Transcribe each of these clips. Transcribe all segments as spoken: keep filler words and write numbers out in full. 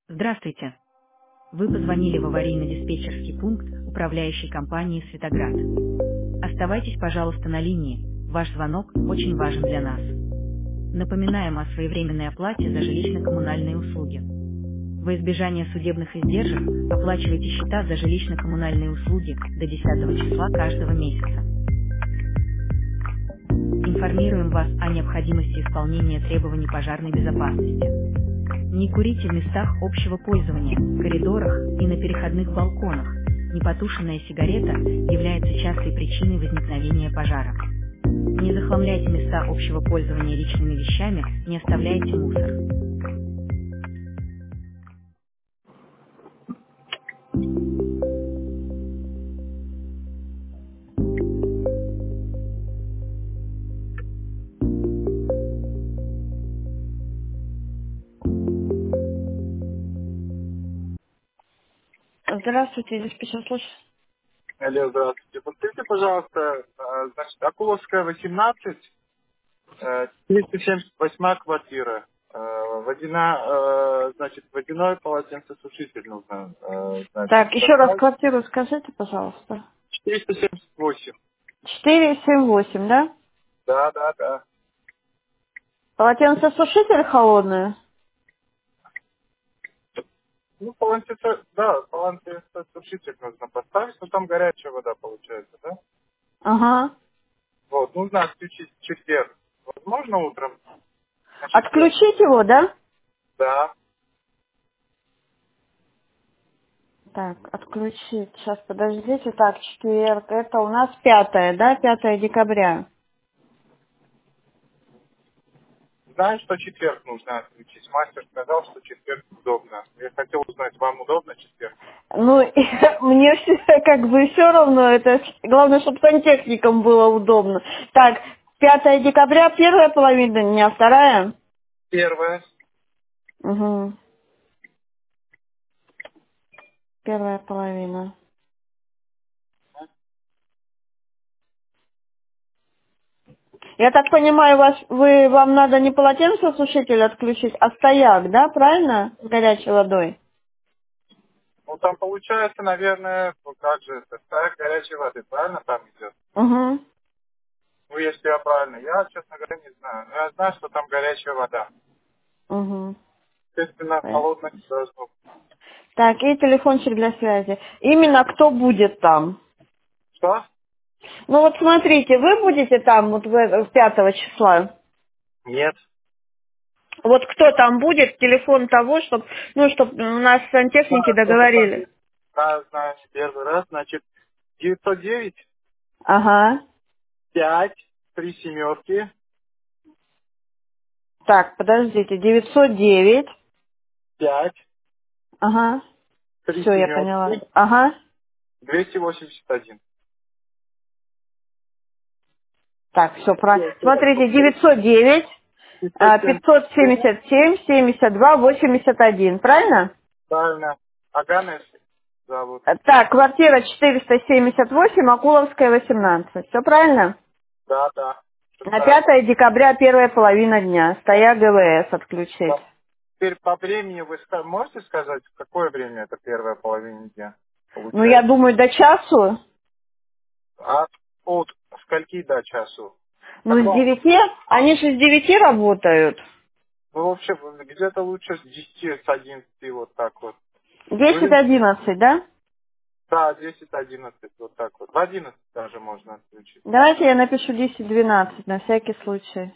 Здравствуйте. Вы позвонили в аварийно-диспетчерский пункт управляющей компании «Светоград». Оставайтесь, пожалуйста, на линии. Ваш звонок очень важен для нас. Напоминаем о своевременной оплате за жилищно-коммунальные услуги. Во избежание судебных издержек оплачивайте счета за жилищно-коммунальные услуги до десятого числа каждого месяца. Информируем вас о необходимости исполнения требований пожарной безопасности. Не курите в местах общего пользования, коридорах и на переходных балконах. Непотушенная сигарета является частой причиной возникновения пожара. Не захламляйте места общего пользования личными вещами, не оставляйте мусор. Здравствуйте, диспетчер, слушаю. Алло, здравствуйте. Подскажите, пожалуйста, э, значит, Акуловская, восемнадцать, э, триста семьдесят восьмая квартира. Э, Водяна, э, значит, водяной полотенцесушитель нужно. э, Так, Значит, еще раз поставить. квартиру скажите, пожалуйста. четыреста семьдесят восемь. четыре семь восемь, да? Да, да, да. Полотенцесушитель холодное? Ну, полотенце, да, полотенцесушитель нужно поставить, но там горячая вода получается, да? Ага. Вот, нужно отключить в четверг. Возможно, утром? На четверг. Отключить его, да? Да. Так, отключить. Сейчас, подождите. Так, четверг. Это у нас пятое, да? Пятое декабря. Знаю, что четверг нужно отключить. Мастер сказал, что четверг удобно. Я хотел узнать, вам удобно четверг? Ну, мне все, как бы все равно. Это главное, чтобы сантехникам было удобно. Так, пятое декабря, первая половина дня, вторая? Первое. Угу. Первая половина. Я так понимаю, вас, вы, вам надо не полотенцесушитель отключить, а стояк, да, правильно? С горячей водой. Ну, там получается, наверное, ну, как же это, стояк горячей воды, правильно там идет? Угу. Ну, если я правильно. Я, честно говоря, не знаю. Но я знаю, что там горячая вода. Угу. Естественно, холодная не должно быть. Так, и телефончик для связи. Именно кто будет там? Что? Ну вот смотрите, вы будете там вот в, в пятого числа. Нет. Вот кто там будет, телефон того, чтобы, ну, чтобы у нас сантехники Да, это договорились. так. Знаю, знаю, не первый раз. Значит, девятьсот девять, Ага. пять, три семерки, Так, подождите, девятьсот девять. пять, Ага. три Все, я поняла. семерки, Ага. двести восемьдесят один. Так, все, про... Все, все, смотрите, девятьсот девять, а, пятьсот семьдесят пятьсот семь. семьдесят семь, семьдесят два, восемьдесят один, правильно? Правильно. Аганес зовут. Э, Так, квартира четыреста семьдесят восемь, Акуловская, восемнадцать. Все правильно? Да, да. Все На правильно. пятое декабря, первая половина дня. Стоя ГВС отключить. Да. Теперь по времени вы ска- можете сказать, в какое время это первая половина дня Ну, я получается? думаю, до часу. А от скольки до часу? Ну, Как с вам? девяти. Они же с девяти работают. Ну, вообще, где-то лучше с десяти, с одиннадцати, вот так вот. Десять, Вы? одиннадцать, да? Да, десять, одиннадцать, вот так вот. В одиннадцать даже можно отключить. Давайте я напишу десять, двенадцать, на всякий случай.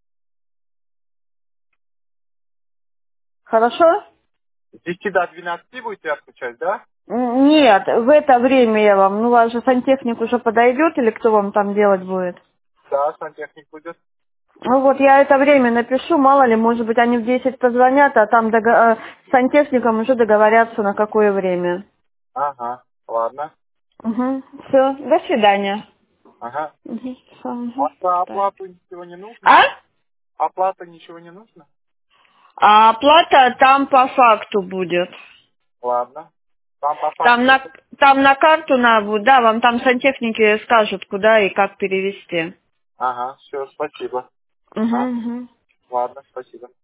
Хорошо? С десяти до двенадцати будете отключать, да? Н- Нет, в это время я вам, ну, у вас же сантехник уже подойдет, или кто вам там делать будет? Да, сантехник будет. Ну вот, я это время напишу, мало ли, может быть, они в десять позвонят, а там дого- э, с сантехником уже договорятся, на какое время. Ага, ладно. Угу, все, до свидания. Ага. Угу, всё, А угу, за да. оплату ничего не нужно? А? Оплата ничего не нужно? А оплата там по факту будет. Ладно. Там по Там факту. на, там на карту надо, да, вам там сантехники скажут, куда и как перевести. Ага, все, спасибо. Угу, А? угу. Ладно, спасибо.